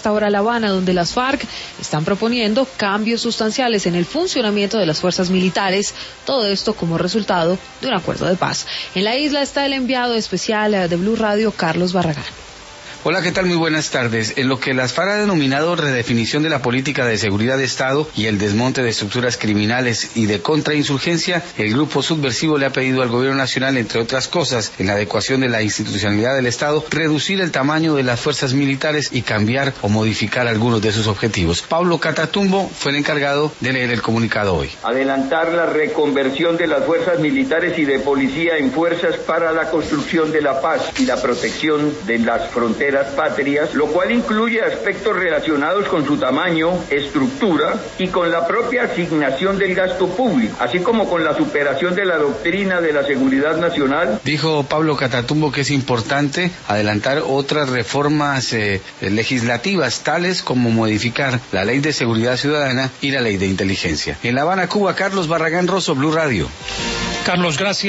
esta hora a La Habana, donde las FARC están proponiendo cambios sustanciales en el funcionamiento de las fuerzas militares, todo esto como resultado de un acuerdo de paz. En la isla está el enviado especial de Blue Radio, Carlos Barragán. Hola, ¿qué tal? Muy buenas tardes. En lo que las FARC ha denominado redefinición de la política de seguridad de Estado y el desmonte de estructuras criminales y de contrainsurgencia, el grupo subversivo le ha pedido al gobierno nacional, entre otras cosas, en la adecuación de la institucionalidad del Estado, reducir el tamaño de las fuerzas militares y cambiar o modificar algunos de sus objetivos. Pablo Catatumbo fue el encargado de leer el comunicado hoy. Adelantar la reconversión de las fuerzas militares y de policía en fuerzas para la construcción de la paz y la protección de las fronteras patrias, lo cual incluye aspectos relacionados con su tamaño, estructura y con la propia asignación del gasto público, así como con la superación de la doctrina de la seguridad nacional. Dijo Pablo Catatumbo que es importante adelantar otras reformas legislativas, tales como modificar la Ley de Seguridad Ciudadana y la Ley de Inteligencia. En La Habana, Cuba, Carlos Barragán Rosso, Blue Radio. Carlos, gracias.